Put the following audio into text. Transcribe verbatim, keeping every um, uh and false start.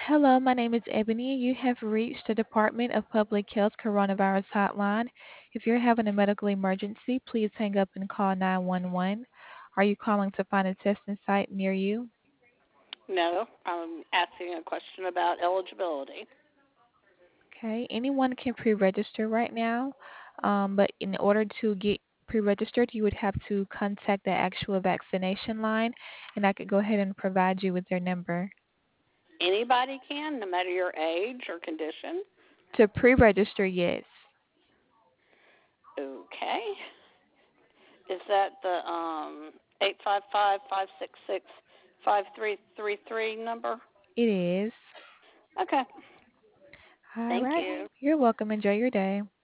Hello, my name is Ebony. You have reached the Department of Public Health Coronavirus Hotline. If you're having a medical emergency, please hang up and call nine one one. Are you calling to find a testing site near you? No, I'm asking a question about eligibility. Okay, anyone can pre-register right now, um, but in order to get pre-registered, you would have to contact the actual vaccination line, and I could go ahead and provide you with their number. Anybody can, no matter your age or condition. To pre-register, yes, Okay. Is that the um eight five five, five six six, five three three three number? it is. Okay. All Thank right, you. you're welcome. Enjoy your day.